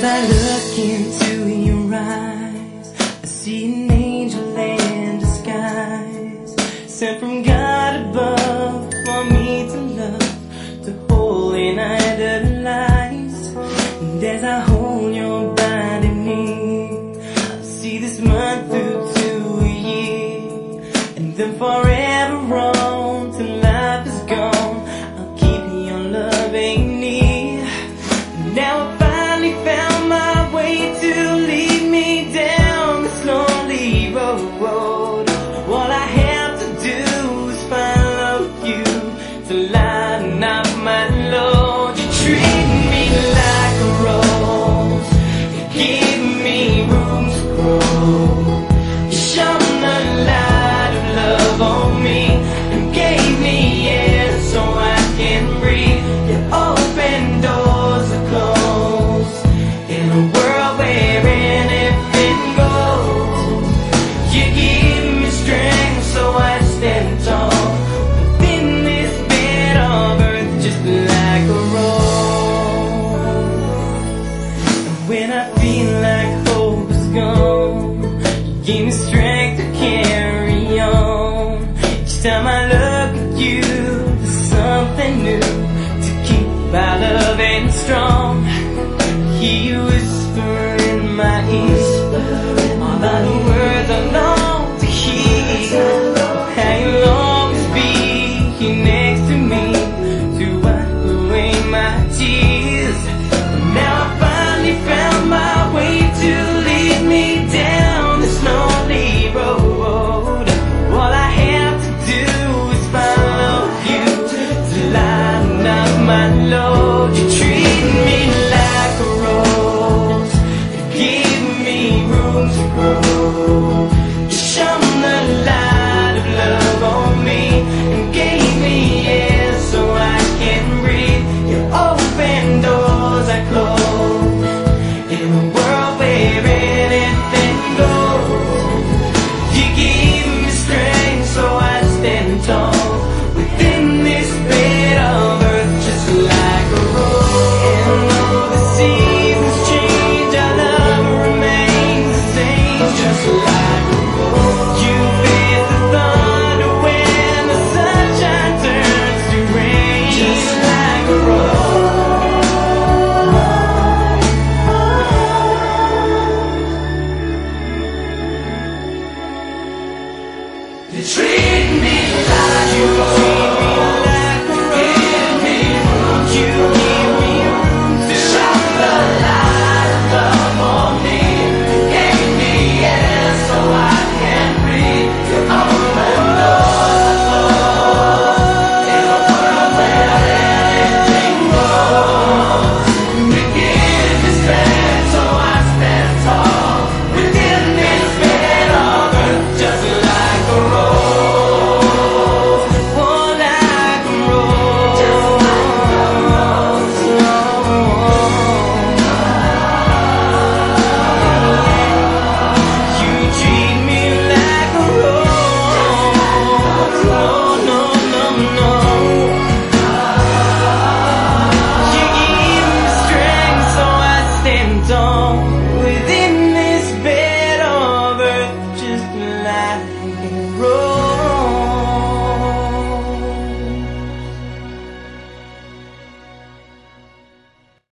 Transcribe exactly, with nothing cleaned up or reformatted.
I look into your eyes, I see an angel in disguise, sent from God above for me to love, to hold and idolize. And as I hold your body near, I see this month through to a year, and then forever on till life is gone. I'll keep your loving near. Now I finally found my way to lead me down this lonely road. All I have to do is follow you to lighten up my load. You treat me like a rose, you give me room to grow. You shone the light of love on me and gave me air so I can breathe. You opened doors that closed in a world where anything goes. You give me strength so I stand tall within this bed of earth, just like a rose. And when I feel like hope is gone, you give me strength to carry on. Each time I look at you, there's something new to keep our loving strong. Hear you whisper in my ear all the words I long to hear. How you'll always be here next to me to wipe away my tears. Now I finally found my way to lead me down this lonely road. All I have to do is follow you to lighten up my load. You treat me like a rose, you give me room to grow. You shone the light of love on me and gave me air so I can breathe. You open doors I closed in a world where anything goes. You give me strength so I stand tall within this bed of earth, just like a rose. And though the seasons change, our love remains the same, just like a rose. You face the thunder when the sunshine turns to rain, just like a rose. You treat me like you treat me like a rose. You give me room, you give me room to shine the light of love on me. You gave me air so I can breathe. You open doors closed in a world where anything goes. You give me strength so I stand tall within this bed of earth, just like a rose. Oh, like a rose, just like a rose. You treat me like a rose. No, no, no, no. You give me strength so I stand tall within this bed of earth, just like a rose.